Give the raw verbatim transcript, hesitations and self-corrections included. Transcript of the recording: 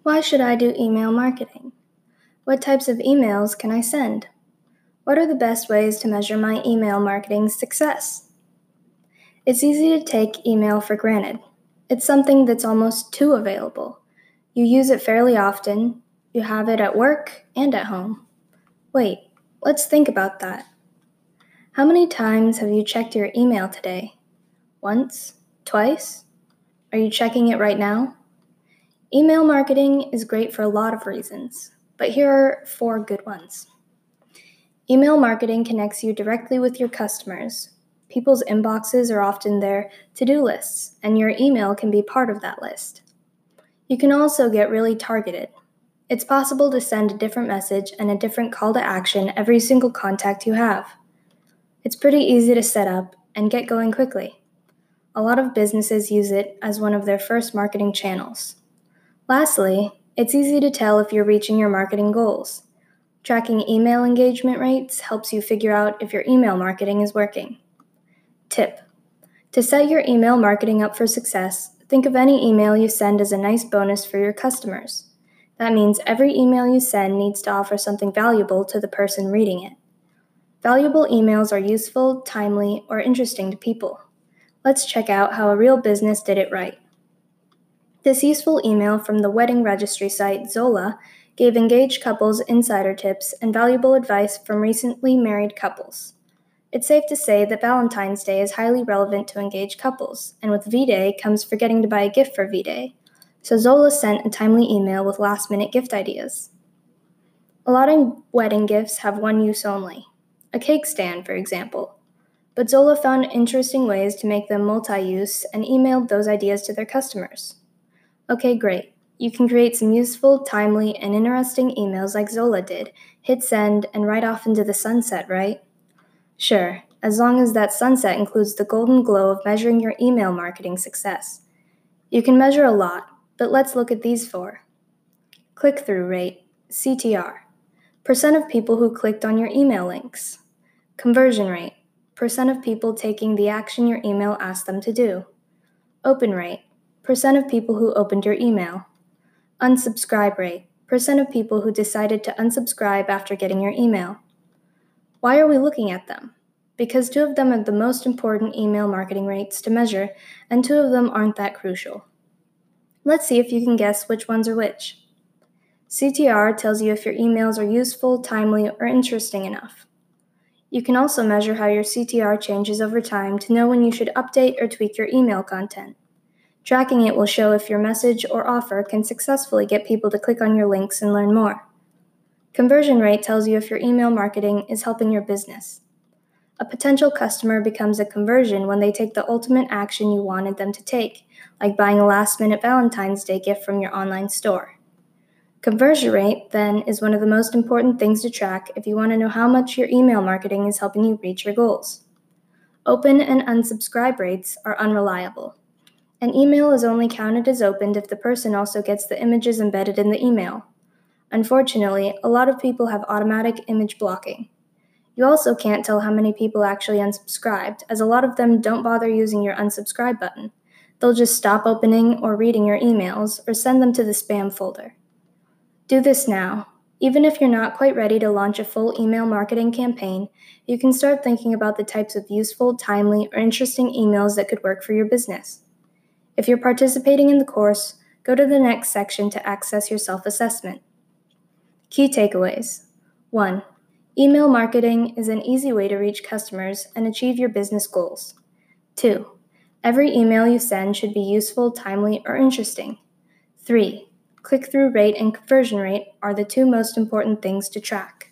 Why should I do email marketing? What types of emails can I send? What are the best ways to measure my email marketing success? It's easy to take email for granted. It's something that's almost too available. You use it fairly often. You have it at work and at home. Wait, let's think about that. How many times have you checked your email today? Once? Twice? Are you checking it right now? Email marketing is great for a lot of reasons, but here are four good ones. Email marketing connects you directly with your customers. People's inboxes are often their to-do lists, and your email can be part of that list. You can also get really targeted. It's possible to send a different message and a different call to action every single contact you have. It's pretty easy to set up and get going quickly. A lot of businesses use it as one of their first marketing channels. Lastly, it's easy to tell if you're reaching your marketing goals. Tracking email engagement rates helps you figure out if your email marketing is working. Tip: to set your email marketing up for success, think of any email you send as a nice bonus for your customers. That means every email you send needs to offer something valuable to the person reading it. Valuable emails are useful, timely, or interesting to people. Let's check out how a real business did it right. This useful email from the wedding registry site Zola gave engaged couples insider tips and valuable advice from recently married couples. It's safe to say that Valentine's Day is highly relevant to engaged couples, and with V-Day comes forgetting to buy a gift for V-Day. So Zola sent a timely email with last-minute gift ideas. A lot of wedding gifts have one use only. A cake stand, for example. But Zola found interesting ways to make them multi-use and emailed those ideas to their customers. Okay, great. You can create some useful, timely, and interesting emails like Zola did, hit send, and right off into the sunset, right? Sure, as long as that sunset includes the golden glow of measuring your email marketing success. You can measure a lot, but let's look at these four. Click-through rate, C T R. Percent of people who clicked on your email links. Conversion rate, percent of people taking the action your email asked them to do. Open rate, percent of people who opened your email. Unsubscribe rate, percent of people who decided to unsubscribe after getting your email. Why are we looking at them? Because two of them are the most important email marketing rates to measure, and two of them aren't that crucial. Let's see if you can guess which ones are which. C T R tells you if your emails are useful, timely, or interesting enough. You can also measure how your C T R changes over time to know when you should update or tweak your email content. Tracking it will show if your message or offer can successfully get people to click on your links and learn more. Conversion rate tells you if your email marketing is helping your business. A potential customer becomes a conversion when they take the ultimate action you wanted them to take, like buying a last-minute Valentine's Day gift from your online store. Conversion rate, then, is one of the most important things to track if you want to know how much your email marketing is helping you reach your goals. Open and unsubscribe rates are unreliable. An email is only counted as opened if the person also gets the images embedded in the email. Unfortunately, a lot of people have automatic image blocking. You also can't tell how many people actually unsubscribed, as a lot of them don't bother using your unsubscribe button. They'll just stop opening or reading your emails or send them to the spam folder. Do this now. Even if you're not quite ready to launch a full email marketing campaign, you can start thinking about the types of useful, timely, or interesting emails that could work for your business. If you're participating in the course, go to the next section to access your self-assessment. Key takeaways. one. Email marketing is an easy way to reach customers and achieve your business goals. two. Every email you send should be useful, timely, or interesting. three. Click-through rate and conversion rate are the two most important things to track.